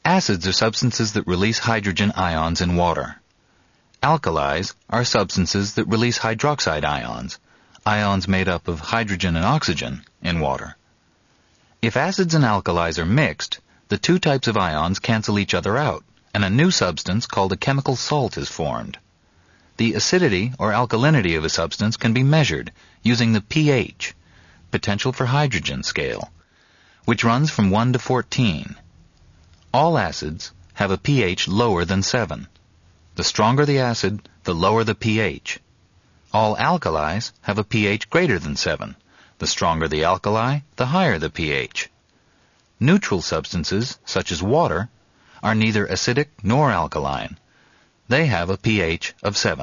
Acids are substances that release hydrogen ions in water. Alkalis are substances that release hydroxide ions, ions made up of hydrogen and oxygen, in water. If acids and alkalis are mixed, the two types of ions cancel each other out, and a new substance called a chemical salt is formed. The acidity or alkalinity of a substance can be measured using the pH, potential for hydrogen scale, which runs from 1 to 14. All acids have a pH lower than 7. The stronger the acid, the lower the pH. All alkalis have a pH greater than 7. The stronger the alkali, the higher the pH. Neutral substances, such as water, are neither acidic nor alkaline. They have a pH of 7.